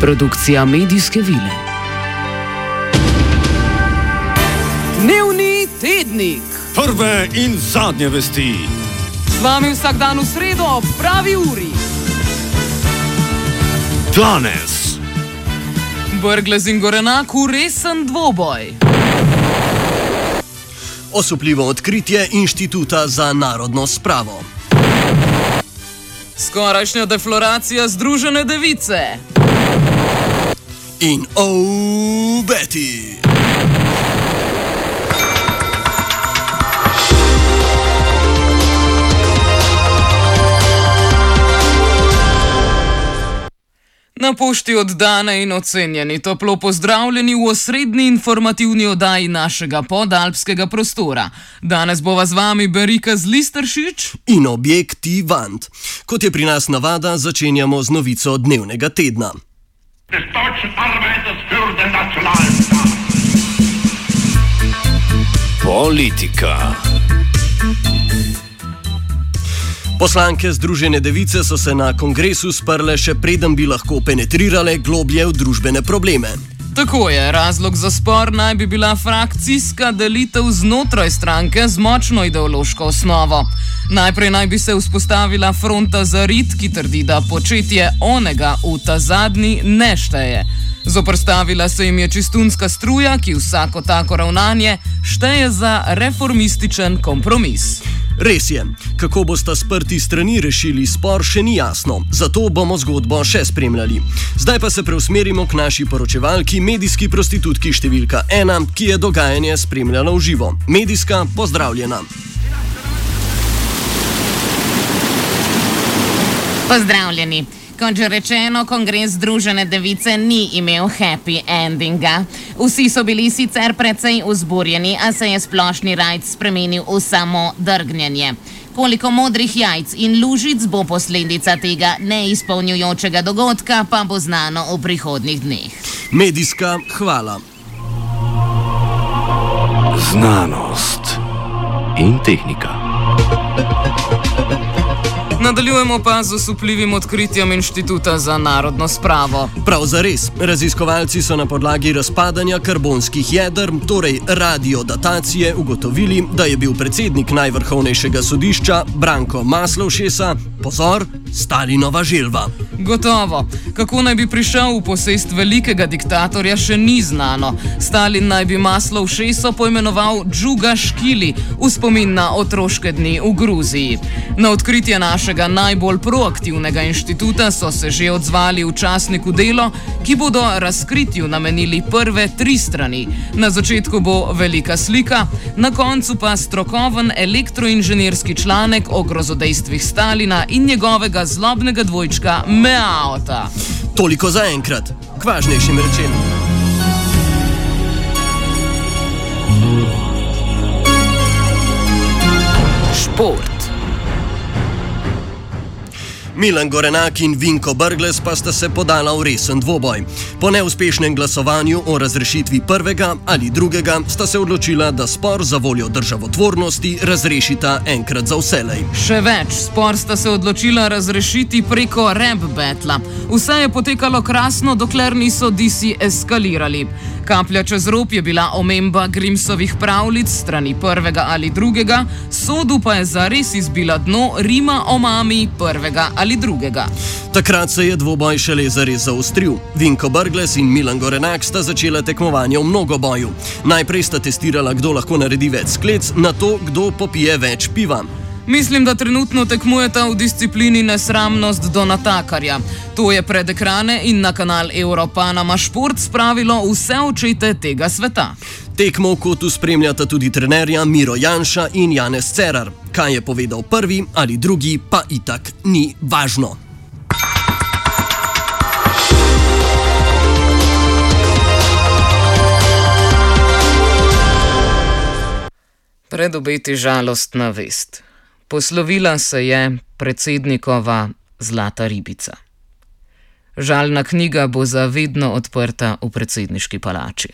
Produkcija medijske vile. Dnevni tednik. Prve in zadnje vesti. Z vami vsak dan v sredo ob pravi uri. Danes. Brglez in Gorenaku resen dvoboj. Osupljivo odkritje Inštituta za narodno spravo. Skorajšnja defloracija Združene device. In Betty. Na pošti oddane in ocenjeni, toplo pozdravljeni v osrednji informativni oddaji našega podalpskega prostora. Danes bova z vami Berika Zlisteršič in Objektivant. Kot je pri nas navada, začenjamo z novico dnevnega tedna. Politika. Poslanke Združene device so se na kongresu sprle, še preden bi lahko penetrirale globlje v družbene probleme. Tako je, razlog za spor naj bi bila frakcijska delitev znotraj stranke z močno ideološko osnovo. Najprej naj bi se vzpostavila fronta za rit, ki trdi, da početje onega v ta zadnji ne šteje. Zoprstavila se jim je čistunska struja, ki vsako tako ravnanje šteje za reformističen kompromis. Res je, kako bosta sprti strani rešili spor, še ni jasno, zato bomo zgodbo še spremljali. Zdaj pa se preusmerimo k naši poročevalki, medijski prostitutki številka 1, ki je dogajanje spremljala v živo. Medijska, pozdravljena. Pozdravljeni. Kot že rečeno, kongres Združene device ni imel happy endinga. Vsi so bili sicer precej vzburjeni, a se je splošni rajd spremenil v samo drgnjenje. Koliko modrih jajc in lužic bo posledica tega neizpolnjujočega dogodka, pa bo znano v prihodnjih dneh. Medijska, hvala. Znanost in tehnika. Nadaljujemo pa z osupljivim odkritjem Inštituta za narodno spravo. Prav zares, raziskovalci so na podlagi razpadanja karbonskih jeder, torej radiodatacije, ugotovili, da je bil predsednik najvrhovnejšega sodišča Branko Maslovšesa, pozor, Stalinova želva. Gotovo. Kako naj bi prišel v posest velikega diktatorja, še ni znano. Stalin naj bi Maslovšeso poimenoval Džuga Škili v spomin na otroške dni v Gruziji. Na odkritje našega najbolj proaktivnega inštituta so se že odzvali v časniku Delo, ki bodo razkritju namenili prve 3 strani. Na začetku bo velika slika, na koncu pa strokoven elektroinženirski članek o grozodejstvih Stalina in njegovega zlobnega dvojčka Meaota. Toliko za enkrat, k važnejšim rečem. Šport. Milan Gorenak in Vinko Brglez pa sta se podala v resen dvoboj. Po neuspešnem glasovanju o razrešitvi prvega ali drugega sta se odločila, da spor za voljo državotvornosti razrešita enkrat za vselej. Še več, spor sta se odločila razrešiti preko rap battla. Vse je potekalo krasno, dokler niso disi eskalirali. Kaplja čez rob je bila omemba Grimsovih pravljic strani prvega ali drugega, sodu pa je zares izbila dno rima o mami prvega ali drugega. Takrat se je dvoboj šele zares zaostril. Vinko Brglez in Milan Gorenak sta začela tekmovanje v mnogoboju. Najprej sta testirala, kdo lahko naredi več sklec, nato kdo popije več piva. Mislim, da trenutno tekmujeta v disciplini nesramnost do natakarja. To je pred ekrane in na kanal Europanama Šport spravilo vse očete tega sveta. Tekmo v kotu spremljata tudi trenerja Miro Janša in Janez Cerar. Kaj je povedal prvi ali drugi, pa itak ni važno. Pred obeti žalostna vest. Poslovila se je predsednikova zlata ribica. Žalna knjiga bo za vedno odprta v predsedniški palači.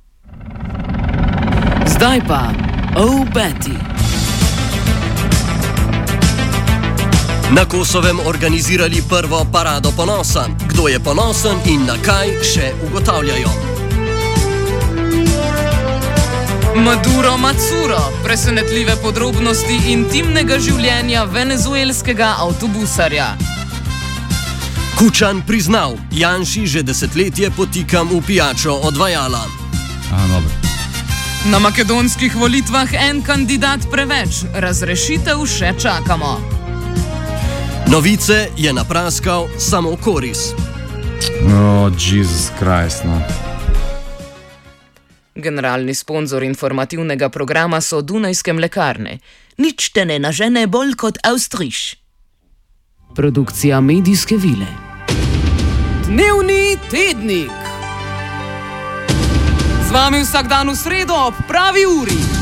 Zdaj pa, Betty. Na Kosovem organizirali prvo parado ponosa. Kdo je ponosen in na kaj, še ugotavljajo. Maduro Matsuro, presenetljive podrobnosti intimnega življenja venezuelskega avtobusarja. Kučan priznal, Janši že desetletje potikam v pijačo odvajala. Na makedonskih volitvah en kandidat preveč, razrešitev še čakamo. Novice je napraskal samo Koris. Jezus Krist, no. Generalni sponzor informativnega programa so Dunajske mlekarne. Nič te ne nažene bolj kot Avstriš. Produkcija medijske vile. Dnevni tednik. Z vami vsak dan v sredo ob pravi uri.